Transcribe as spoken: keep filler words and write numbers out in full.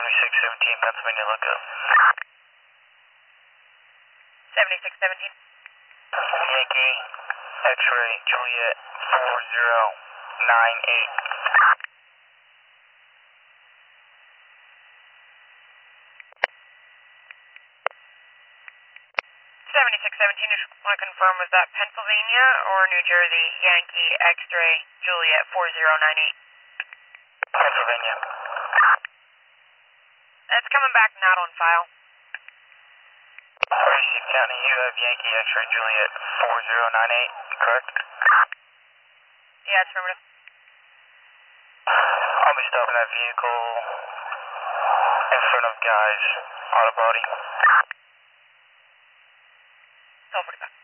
seventy-six seventeen, Pennsylvania lookup. seventy-six seventeen. Yankee, X-ray, Juliet, four zero nine eight. seventy-six seventeen, just want to confirm, was that Pennsylvania or New Jersey? Yankee, X-ray, Juliet, four zero nine eight. Pennsylvania. It's coming back not on file. Racine County, you have Yankee, X-ray, Juliet, four zero nine eight, correct? Yeah, it's affirmative. I'll be stopping that vehicle in front of Guy's Auto Body. twelve forty-five.